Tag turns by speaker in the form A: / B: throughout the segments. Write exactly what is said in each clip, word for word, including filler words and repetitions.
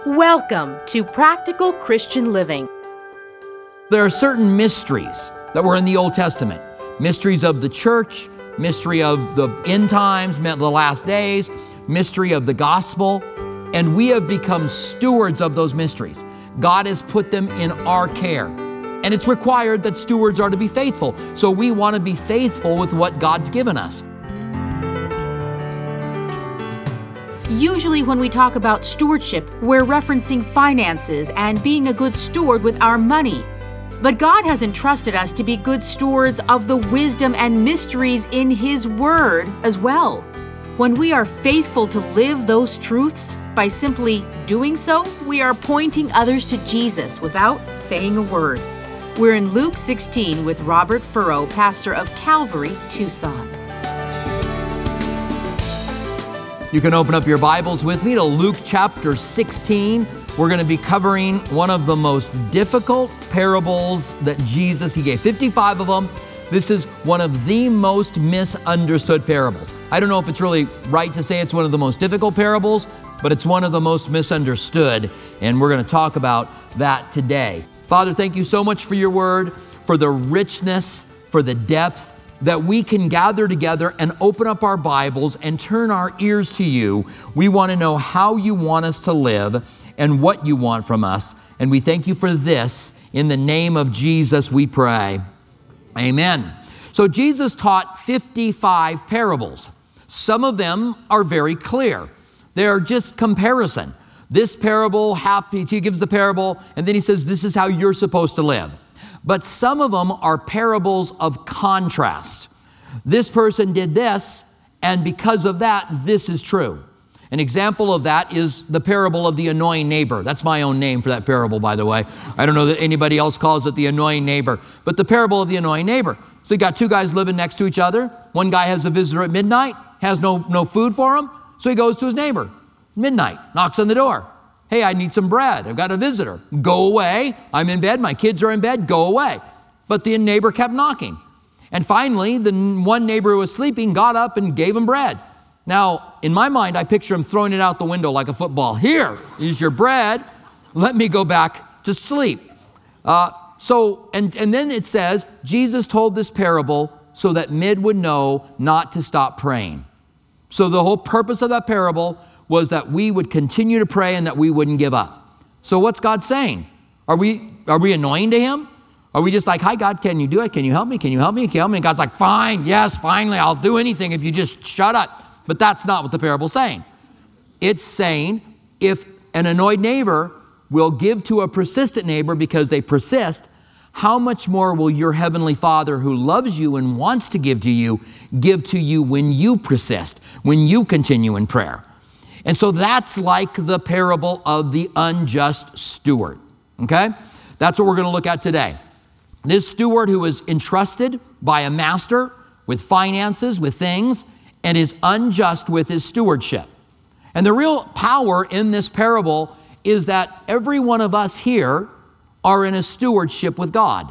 A: Welcome to Practical Christian Living.
B: There are certain mysteries that were in the Old Testament. Mysteries of the church, mystery of the end times, the last days, mystery of the gospel, and we have become stewards of those mysteries. God has put them in our care, and it's required that stewards are to be faithful. So we want to be faithful with what God's given us.
C: Usually when we talk about stewardship, we're referencing finances and being a good steward with our money. But God has entrusted us to be good stewards of the wisdom and mysteries in His Word as well. When we are faithful to live those truths, by simply doing so, we are pointing others to Jesus without saying a word. We're in Luke sixteen with Robert Furrow, pastor of Calvary, Tucson.
B: You can open up your Bibles with me to Luke chapter sixteen. We're going to be covering one of the most difficult parables that Jesus, He gave fifty-five of them. This is one of the most misunderstood parables. I don't know if it's really right to say it's one of the most difficult parables, but it's one of the most misunderstood, and we're going to talk about that today. Father, thank you so much for your word, for the richness, for the depth, that we can gather together and open up our Bibles and turn our ears to you. We want to know how you want us to live and what you want from us. And we thank you for this. In the name of Jesus, we pray. Amen. So Jesus taught fifty-five parables. Some of them are very clear. They're just comparison. This parable, happy, he gives the parable, and then he says, this is how you're supposed to live. But some of them are parables of contrast. This person did this, and because of that, this is true. An example of that is the parable of the annoying neighbor. That's my own name for that parable, by the way. I don't know that anybody else calls it the annoying neighbor, but the parable of the annoying neighbor. So you got two guys living next to each other. One guy has a visitor at midnight, has no, no food for him, so he goes to his neighbor. Midnight, knocks on the door. Hey, I need some bread. I've got a visitor. Go away. I'm in bed. My kids are in bed. Go away. But the neighbor kept knocking. And finally, the one neighbor who was sleeping got up and gave him bread. Now, in my mind, I picture him throwing it out the window like a football. Here is your bread. Let me go back to sleep. Uh, so, and, and then it says, Jesus told this parable so that Mid would know not to stop praying. So the whole purpose of that parable was that we would continue to pray and that we wouldn't give up. So what's God saying? Are we, are we annoying to Him? Are we just like, hi, God, can you do it? Can you help me? Can you help me? Can you help me? And God's like, fine, yes, finally, I'll do anything if you just shut up. But that's not what the parable's saying. It's saying if an annoyed neighbor will give to a persistent neighbor because they persist, how much more will your Heavenly Father who loves you and wants to give to you, give to you when you persist, when you continue in prayer? And so that's like the parable of the unjust steward, okay? That's what we're going to look at today. This steward who is entrusted by a master with finances, with things, and is unjust with his stewardship. And the real power in this parable is that every one of us here are in a stewardship with God.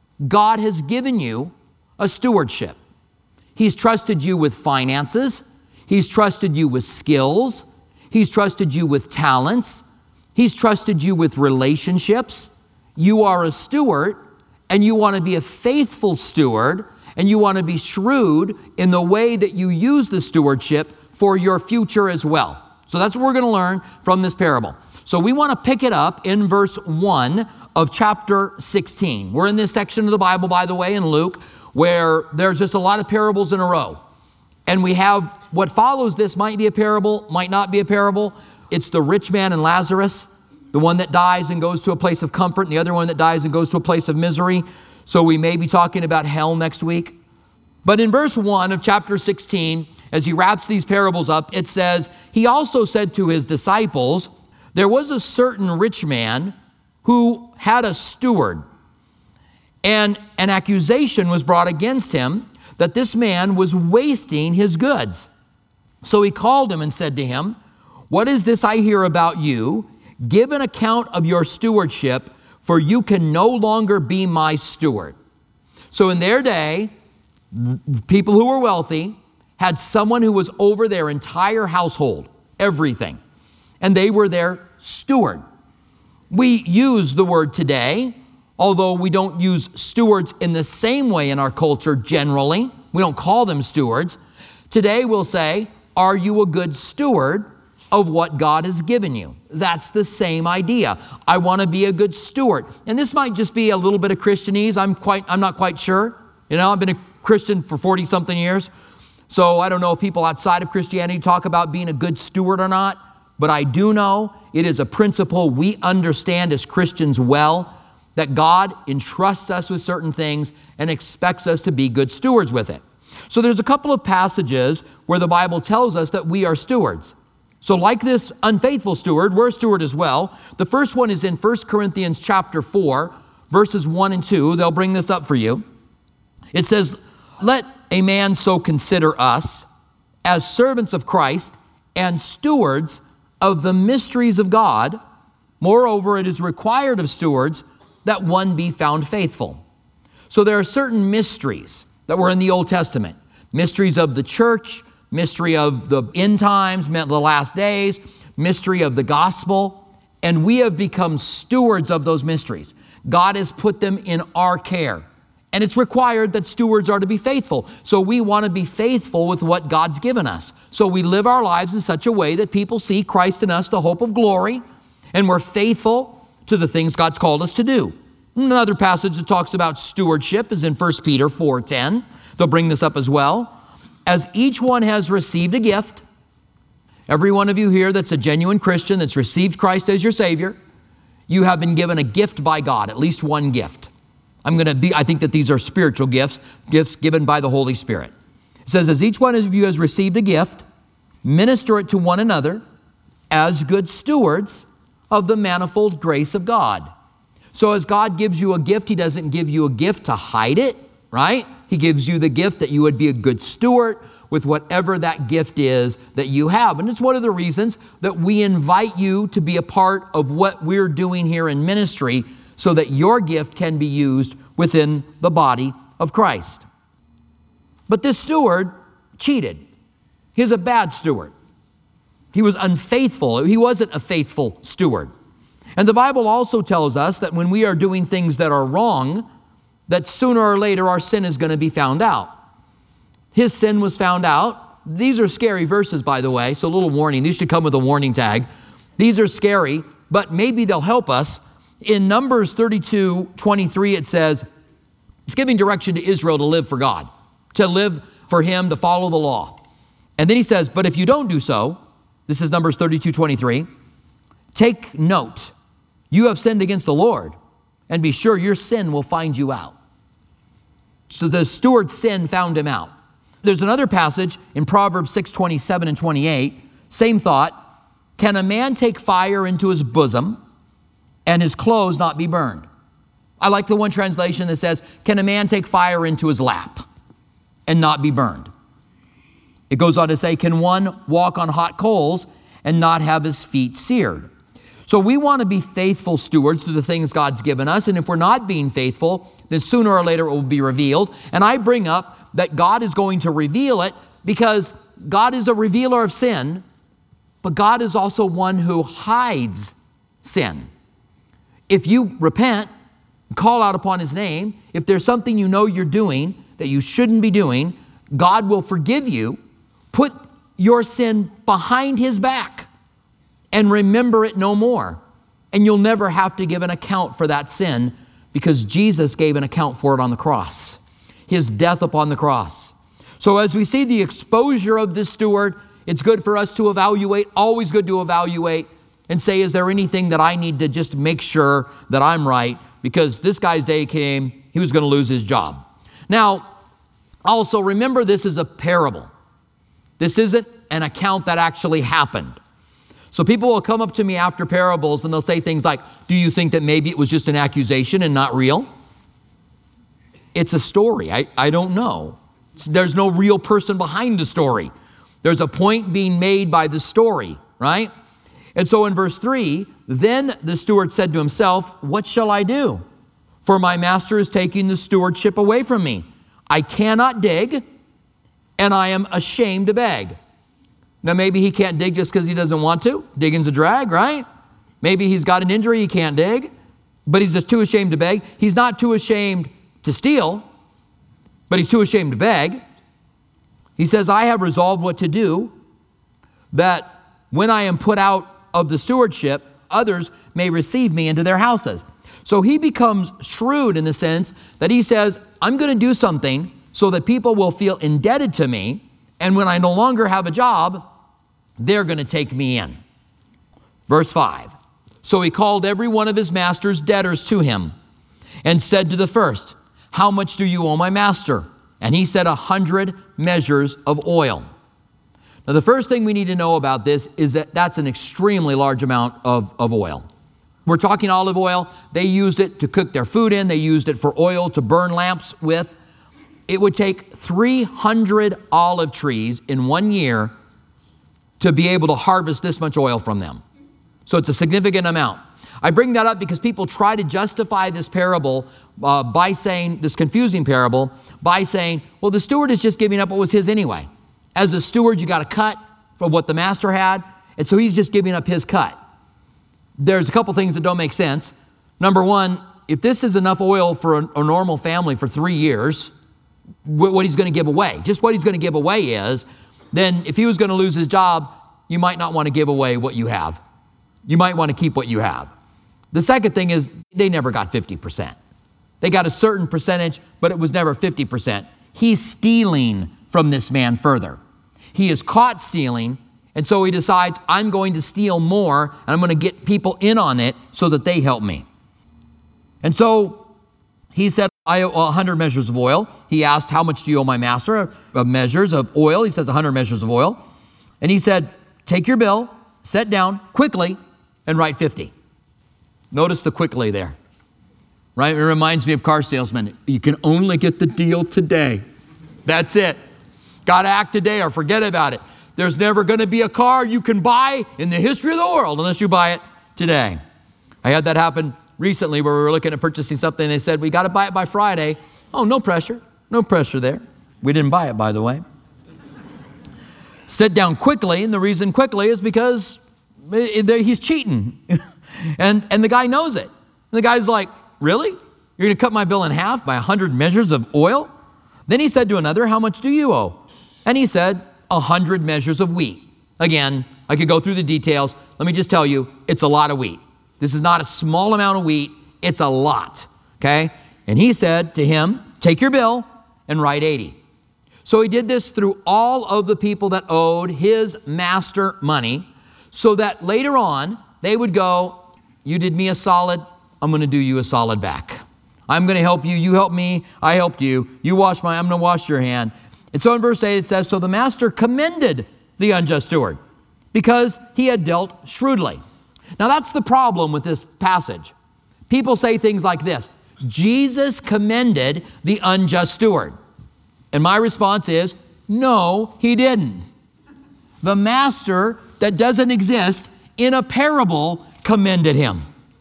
B: God has given you a stewardship. He's trusted you with finances. He's trusted you with skills. He's trusted you with talents. He's trusted you with relationships. You are a steward, and you want to be a faithful steward, and you want to be shrewd in the way that you use the stewardship for your future as well. So that's what we're going to learn from this parable. So we want to pick it up in verse one of chapter sixteen. We're in this section of the Bible, by the way, in Luke, where there's just a lot of parables in a row. And we have what follows this might be a parable, might not be a parable. It's the rich man and Lazarus, the one that dies and goes to a place of comfort, and the other one that dies and goes to a place of misery. So we may be talking about hell next week. But in verse one of chapter sixteen, as he wraps these parables up, it says, he also said to his disciples, there was a certain rich man who had a steward, and an accusation was brought against him that this man was wasting his goods. So he called him and said to him, what is this I hear about you? Give an account of your stewardship, for you can no longer be my steward. So in their day, people who were wealthy had someone who was over their entire household, everything. And they were their steward. We use the word today, although we don't use stewards in the same way in our culture generally. We don't call them stewards. Today we'll say, are you a good steward of what God has given you? That's the same idea. I want to be a good steward. And this might just be a little bit of Christianese. I'm quite, I'm not quite sure. You know, I've been a Christian for forty something years. So I don't know if people outside of Christianity talk about being a good steward or not, but I do know it is a principle we understand as Christians well, that God entrusts us with certain things and expects us to be good stewards with it. So there's a couple of passages where the Bible tells us that we are stewards. So like this unfaithful steward, we're a steward as well. The first one is in First Corinthians chapter four, verses one and two. They'll bring this up for you. It says, let a man so consider us as servants of Christ and stewards of the mysteries of God. Moreover, it is required of stewards that one be found faithful. So there are certain mysteries that were in the Old Testament. Mysteries of the church, mystery of the end times, the last days, mystery of the gospel, and we have become stewards of those mysteries. God has put them in our care, and it's required that stewards are to be faithful. So we want to be faithful with what God's given us. So we live our lives in such a way that people see Christ in us, the hope of glory, and we're faithful to the things God's called us to do. Another passage that talks about stewardship is in First Peter four ten. They'll bring this up as well. As each one has received a gift, every one of you here that's a genuine Christian, that's received Christ as your Savior, you have been given a gift by God, at least one gift. I'm going to be, I think that these are spiritual gifts, gifts given by the Holy Spirit. It says, as each one of you has received a gift, minister it to one another as good stewards of the manifold grace of God. So as God gives you a gift, He doesn't give you a gift to hide it, right? He gives you the gift that you would be a good steward with whatever that gift is that you have. And it's one of the reasons that we invite you to be a part of what we're doing here in ministry so that your gift can be used within the body of Christ. But this steward cheated. He was a bad steward. He was unfaithful. He wasn't a faithful steward. And the Bible also tells us that when we are doing things that are wrong, that sooner or later our sin is going to be found out. His sin was found out. These are scary verses, by the way, so a little warning. These should come with a warning tag. These are scary, but maybe they'll help us. In Numbers thirty-two twenty-three, it says, it's giving direction to Israel to live for God, to live for Him, to follow the law. And then He says, but if you don't do so, this is Numbers thirty-two twenty-three, take note, you have sinned against the Lord, and be sure your sin will find you out. So the steward's sin found him out. There's another passage in Proverbs six twenty-seven and twenty-eight, same thought. Can a man take fire into his bosom and his clothes not be burned? I like the one translation that says, can a man take fire into his lap and not be burned? It goes on to say, can one walk on hot coals and not have his feet seared? So we want to be faithful stewards to the things God's given us. And if we're not being faithful, then sooner or later it will be revealed. And I bring up that God is going to reveal it because God is a revealer of sin, but God is also one who hides sin. If you repent, call out upon His name, if there's something you know you're doing that you shouldn't be doing, God will forgive you. Put your sin behind His back and remember it no more. And you'll never have to give an account for that sin because Jesus gave an account for it on the cross. His death upon the cross. So as we see the exposure of this steward, it's good for us to evaluate, always good to evaluate and say, is there anything that I need to just make sure that I'm right? Because this guy's day came, he was going to lose his job. Now, also remember this is a parable. This isn't an account that actually happened. So people will come up to me after parables and they'll say things like, do you think that maybe it was just an accusation and not real? It's a story. I, I don't know. There's no real person behind the story. There's a point being made by the story, right? And so in verse three, then the steward said to himself, what shall I do? For my master is taking the stewardship away from me. I cannot dig, and I am ashamed to beg. Now maybe he can't dig just because he doesn't want to. Digging's a drag, right? Maybe he's got an injury he can't dig, but he's just too ashamed to beg. He's not too ashamed to steal, but he's too ashamed to beg. He says, I have resolved what to do, that when I am put out of the stewardship, others may receive me into their houses. So he becomes shrewd in the sense that he says, I'm going to do something so that people will feel indebted to me, and when I no longer have a job, they're going to take me in. Verse five, so he called every one of his master's debtors to him and said to the first, how much do you owe my master? And he said, a hundred measures of oil. Now, the first thing we need to know about this is that that's an extremely large amount of, of oil. We're talking olive oil. They used it to cook their food in. They used it for oil to burn lamps with. It would take three hundred olive trees in one year to be able to harvest this much oil from them. So it's a significant amount. I bring that up because people try to justify this parable uh, by saying, this confusing parable, by saying, well, the steward is just giving up what was his anyway. As a steward, you got a cut from what the master had, and so he's just giving up his cut. There's a couple things that don't make sense. Number one, if this is enough oil for a, a normal family for three years, wh- what he's going to give away, just what he's going to give away is, then if he was going to lose his job, you might not want to give away what you have. You might want to keep what you have. The second thing is they never got fifty percent. They got a certain percentage, but it was never fifty percent. He's stealing from this man further. He is caught stealing, and so he decides, I'm going to steal more, and I'm going to get people in on it so that they help me. And so he said, I owe one hundred measures of oil. He asked, how much do you owe my master? Of measures of oil. He says one hundred measures of oil. And he said, take your bill, sit down quickly, and write fifty. Notice the quickly there, right? It reminds me of car salesmen. You can only get the deal today. That's it. Got to act today or forget about it. There's never going to be a car you can buy in the history of the world unless you buy it today. I had that happen recently where we were looking at purchasing something. And they said, we got to buy it by Friday. Oh, no pressure. No pressure there. We didn't buy it, by the way. Sit down quickly, and the reason quickly is because he's cheating. and, and the guy knows it. And the guy's like, really? You're going to cut my bill in half by one hundred measures of oil? Then he said to another, how much do you owe? And he said, one hundred measures of wheat. Again, I could go through the details. Let me just tell you, it's a lot of wheat. This is not a small amount of wheat. It's a lot, okay? And he said to him, take your bill and write eighty. So he did this through all of the people that owed his master money, so that later on, they would go, you did me a solid, I'm going to do you a solid back. I'm going to help you, you help me, I helped you. You wash my, I'm going to wash your hand. And so in verse eight it says, so the master commended the unjust steward because he had dealt shrewdly. Now that's the problem with this passage. People say things like this, Jesus commended the unjust steward. And my response is, no, he didn't. The master that doesn't exist in a parable commended him.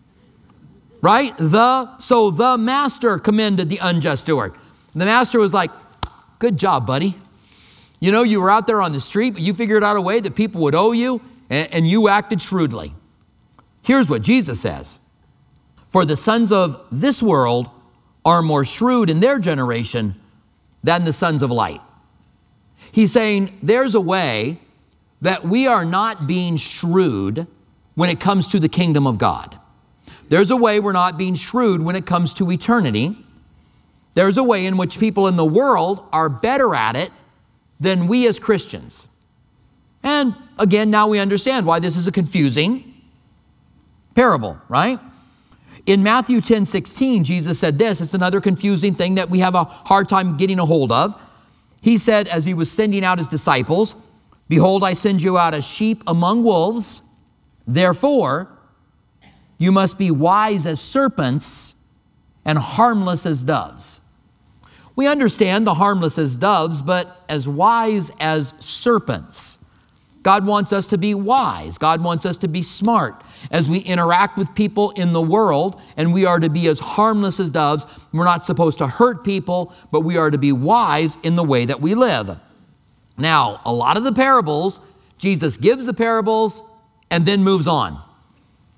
B: Right? The, so the master commended the unjust steward. And the master was like, good job, buddy. You know, you were out there on the street, but you figured out a way that people would owe you, and, and you acted shrewdly. Here's what Jesus says. For the sons of this world are more shrewd in their generation than the sons of light. He's saying there's a way that we are not being shrewd when it comes to the kingdom of God. There's a way we're not being shrewd when it comes to eternity. There's a way in which people in the world are better at it than we as Christians. And again, now we understand why this is a confusing parable, right? In Matthew ten sixteen, Jesus said this. It's another confusing thing that we have a hard time getting a hold of. He said, as he was sending out his disciples, behold, I send you out as sheep among wolves. Therefore, you must be wise as serpents and harmless as doves. We understand the harmless as doves, but as wise as serpents. God wants us to be wise. God wants us to be smart as we interact with people in the world, and we are to be as harmless as doves. We're not supposed to hurt people, but we are to be wise in the way that we live. Now, a lot of the parables, Jesus gives the parables and then moves on.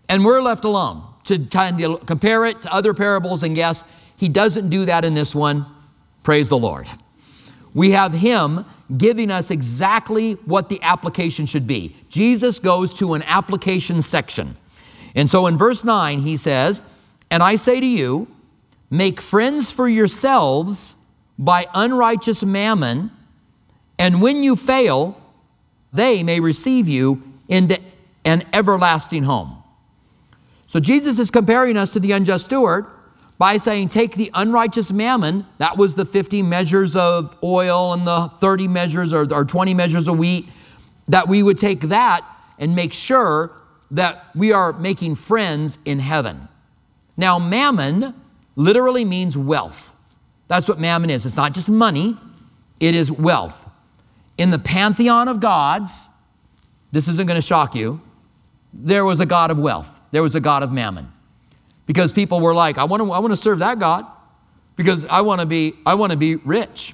B: And we're left alone to kind of compare it to other parables and guess. He doesn't do that in this one. Praise the Lord. We have him giving us exactly what the application should be. Jesus goes to an application section. And so in verse nine, he says, and I say to you, make friends for yourselves by unrighteous mammon, and when you fail, they may receive you into an everlasting home. So Jesus is comparing us to the unjust steward by saying, take the unrighteous mammon, that was the fifty measures of oil and the thirty measures or, or twenty measures of wheat, that we would take that and make sure that we are making friends in heaven. Now, mammon literally means wealth. That's what mammon is. It's not just money, it is wealth. In the pantheon of gods, this isn't going to shock you, there was a god of wealth. There was a god of mammon. Because people were like, I want to, I want to serve that God because I want to be, I want to be rich.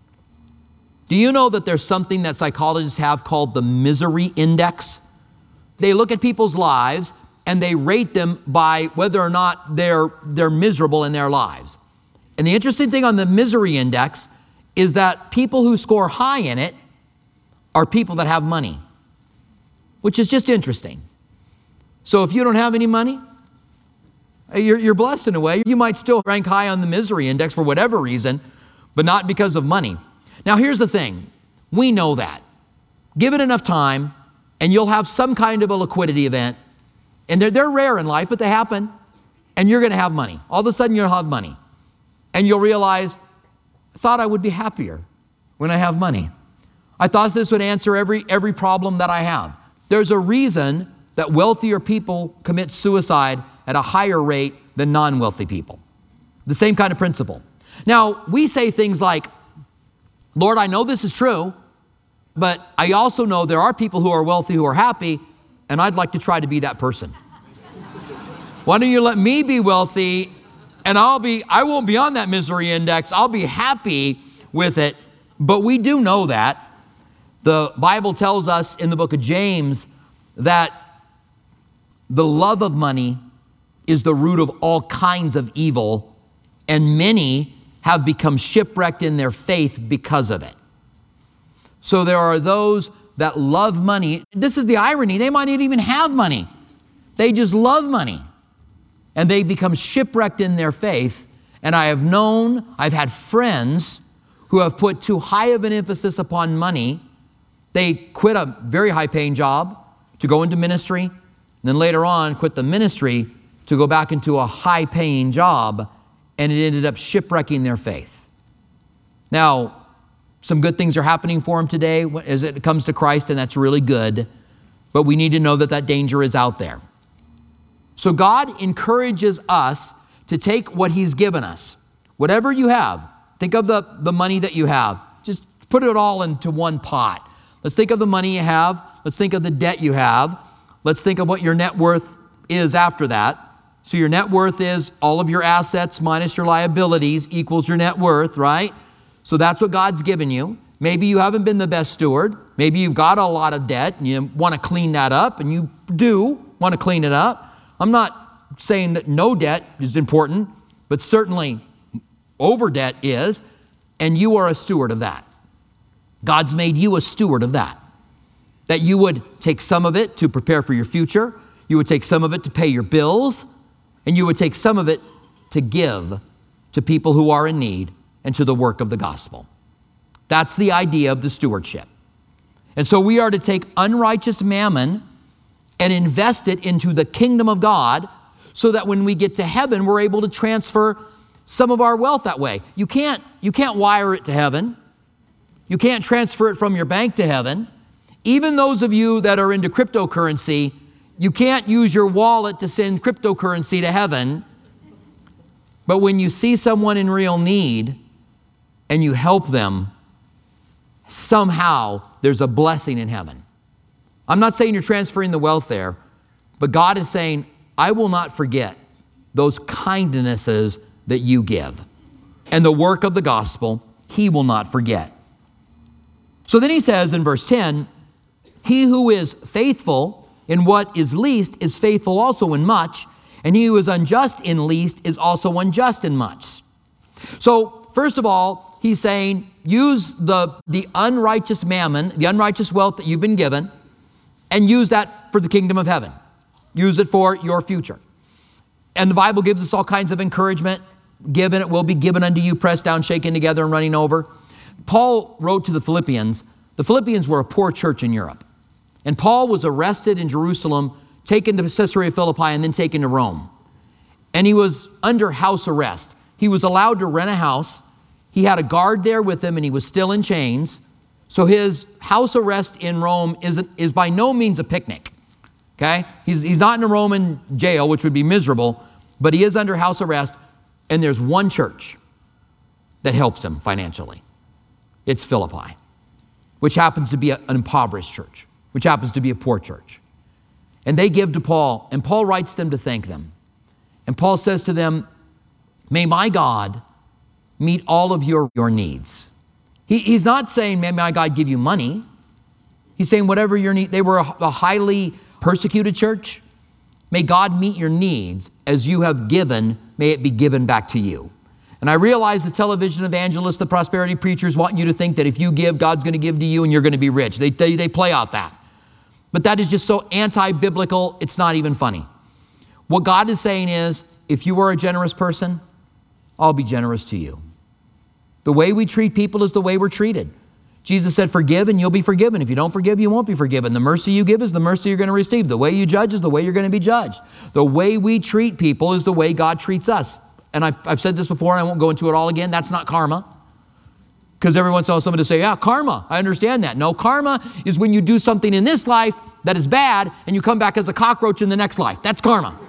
B: Do you know that there's something that psychologists have called the misery index? They look at people's lives and they rate them by whether or not they're, they're miserable in their lives. And the interesting thing on the misery index is that people who score high in it are people that have money, which is just interesting. So if you don't have any money, You're, you're blessed in a way. You might still rank high on the misery index for whatever reason, but not because of money. Now, here's the thing. We know that. Give it enough time, and you'll have some kind of a liquidity event. And they're, they're rare in life, but they happen. And you're going to have money. All of a sudden, you'll have money. And you'll realize, I thought I would be happier when I have money. I thought this would answer every, every problem that I have. There's a reason that wealthier people commit suicide at a higher rate than non-wealthy people. The same kind of principle. Now, we say things like, Lord, I know this is true, but I also know there are people who are wealthy who are happy, and I'd like to try to be that person. Why don't you let me be wealthy, and I'll be, I won't be on that misery index. I'll be happy with it. But we do know that. The Bible tells us in the book of James that the love of money is the root of all kinds of evil, and many have become shipwrecked in their faith because of it. So there are those that love money. This is the irony. They might not even have money. They just love money, and they become shipwrecked in their faith. And I have known, I've had friends who have put too high of an emphasis upon money. They quit a very high-paying job to go into ministry, and then later on quit the ministry to go back into a high-paying job, and it ended up shipwrecking their faith. Now, some good things are happening for them today as it comes to Christ, and that's really good, but we need to know that that danger is out there. So God encourages us to take what he's given us. Whatever you have, think of the, the money that you have. Just put it all into one pot. Let's think of the money you have. Let's think of the debt you have. Let's think of what your net worth is after that. So your net worth is all of your assets minus your liabilities equals your net worth, right? So that's what God's given you. Maybe you haven't been the best steward. Maybe you've got a lot of debt and you want to clean that up, and you do want to clean it up. I'm not saying that no debt is important, but certainly over debt is, and you are a steward of that. God's made you a steward of that. That you would take some of it to prepare for your future. You would take some of it to pay your bills. And you would take some of it to give to people who are in need and to the work of the gospel. That's the idea of the stewardship. And so we are to take unrighteous mammon and invest it into the kingdom of God so that when we get to heaven, we're able to transfer some of our wealth that way. You can't, you can't wire it to heaven. You can't transfer it from your bank to heaven. Even those of you that are into cryptocurrency, you can't use your wallet to send cryptocurrency to heaven. But when you see someone in real need and you help them, somehow there's a blessing in heaven. I'm not saying you're transferring the wealth there, but God is saying, I will not forget those kindnesses that you give. And the work of the gospel, he will not forget. So then he says in verse ten, he who is faithful in what is least is faithful also in much, and he who is unjust in least is also unjust in much. So, first of all, he's saying, use the, the unrighteous mammon, the unrighteous wealth that you've been given, and use that for the kingdom of heaven. Use it for your future. And the Bible gives us all kinds of encouragement. Given, it will be given unto you, pressed down, shaken together, and running over. Paul wrote to the Philippians. The Philippians were a poor church in Europe. And Paul was arrested in Jerusalem, taken to Caesarea Philippi, and then taken to Rome. And he was under house arrest. He was allowed to rent a house. He had a guard there with him, and he was still in chains. So his house arrest in Rome is, is by no means a picnic. Okay? He's, he's not in a Roman jail, which would be miserable, but he is under house arrest, and there's one church that helps him financially. It's Philippi, which happens to be a, an impoverished church, which happens to be a poor church. And they give to Paul, and Paul writes them to thank them. And Paul says to them, may my God meet all of your, your needs. He, he's not saying, may my God give you money. He's saying whatever your need. They were a, a highly persecuted church. May God meet your needs as you have given, may it be given back to you. And I realize the television evangelists, the prosperity preachers want you to think that if you give, God's going to give to you and you're going to be rich. They, they, they play off that. But that is just so anti-biblical, it's not even funny. What God is saying is, if you are a generous person, I'll be generous to you. The way we treat people is the way we're treated. Jesus said, forgive and you'll be forgiven. If you don't forgive, you won't be forgiven. The mercy you give is the mercy you're going to receive. The way you judge is the way you're going to be judged. The way we treat people is the way God treats us. And I've, I've said this before, and I won't go into it all again. That's not karma. Because every once in a while somebody will say, yeah, karma, I understand that. No, karma is when you do something in this life that is bad and you come back as a cockroach in the next life. That's karma.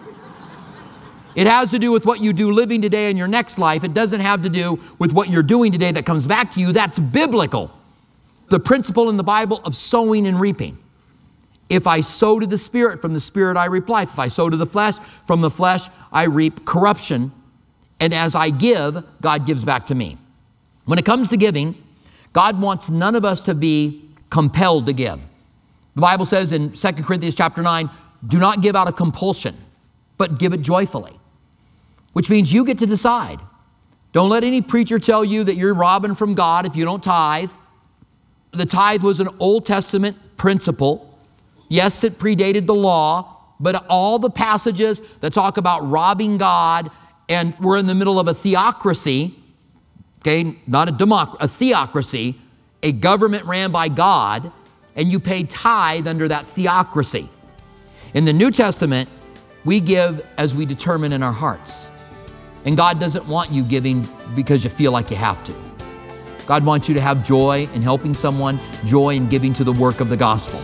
B: It has to do with what you do living today in your next life. It doesn't have to do with what you're doing today that comes back to you. That's biblical. The principle in the Bible of sowing and reaping. If I sow to the Spirit, from the Spirit I reap life. If I sow to the flesh, from the flesh I reap corruption. And as I give, God gives back to me. When it comes to giving, God wants none of us to be compelled to give. The Bible says in Second Corinthians chapter nine, do not give out of compulsion, but give it joyfully. Which means you get to decide. Don't let any preacher tell you that you're robbing from God if you don't tithe. The tithe was an Old Testament principle. Yes, it predated the law, but all the passages that talk about robbing God, and we're in the middle of a theocracy, okay, not a democracy, a theocracy, a government ran by God, and you pay tithe under that theocracy. In the New Testament, we give as we determine in our hearts. And God doesn't want you giving because you feel like you have to. God wants you to have joy in helping someone, joy in giving to the work of the gospel.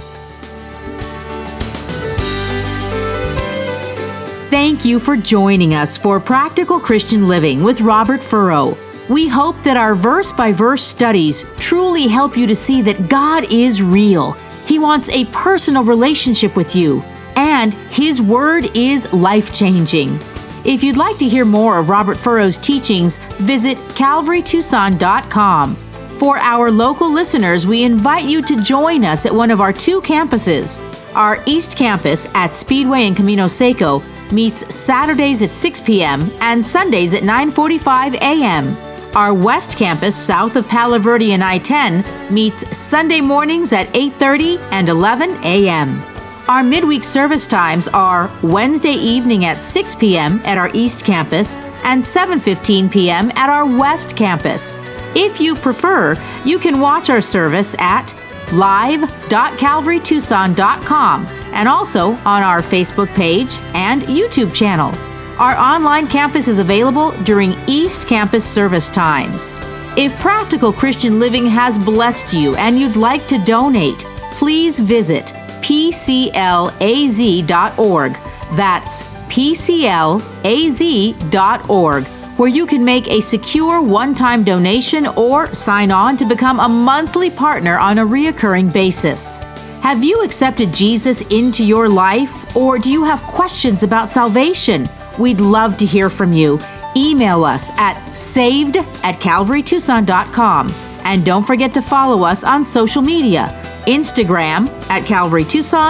C: Thank you for joining us for Practical Christian Living with Robert Furrow. We hope that our verse-by-verse studies truly help you to see that God is real. He wants a personal relationship with you, and His Word is life-changing. If you'd like to hear more of Robert Furrow's teachings, visit calvary tucson dot com. For our local listeners, we invite you to join us at one of our two campuses. Our East Campus at Speedway and Camino Seco meets Saturdays at six p.m. and Sundays at nine forty-five a.m. Our West Campus, south of Palo Verde and I ten, meets Sunday mornings at eight thirty and eleven a.m. Our midweek service times are Wednesday evening at six p.m. at our East Campus and seven fifteen p.m. at our West Campus. If you prefer, you can watch our service at live dot calvary tucson dot com and also on our Facebook page and YouTube channel. Our online campus is available during East Campus service times. If Practical Christian Living has blessed you and you'd like to donate, please visit P C L A Z dot org. That's P C L A Z dot org, where you can make a secure one-time donation or sign on to become a monthly partner on a reoccurring basis. Have you accepted Jesus into your life, or do you have questions about salvation? We'd love to hear from you. Email us at saved at calvary tucson dot com. And don't forget to follow us on social media, Instagram at Calvary Tucson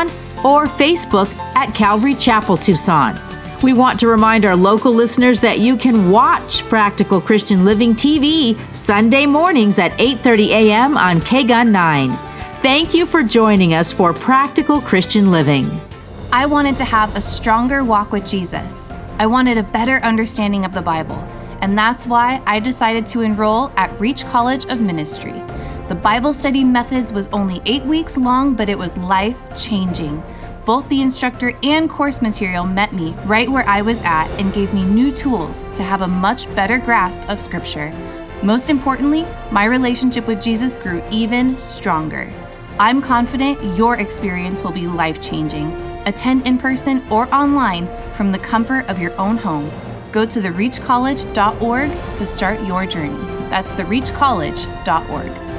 C: or Facebook at Calvary Chapel Tucson. We want to remind our local listeners that you can watch Practical Christian Living T V Sunday mornings at eight thirty a.m. on K G U N nine. Thank you for joining us for Practical Christian Living.
D: I wanted to have a stronger walk with Jesus. I wanted a better understanding of the Bible, and that's why I decided to enroll at Reach College of Ministry. The Bible study methods was only eight weeks long, but it was life-changing. Both the instructor and course material met me right where I was at and gave me new tools to have a much better grasp of Scripture. Most importantly, my relationship with Jesus grew even stronger. I'm confident your experience will be life-changing. Attend in person or online from the comfort of your own home. Go to the reach college dot org to start your journey. That's the reach college dot org.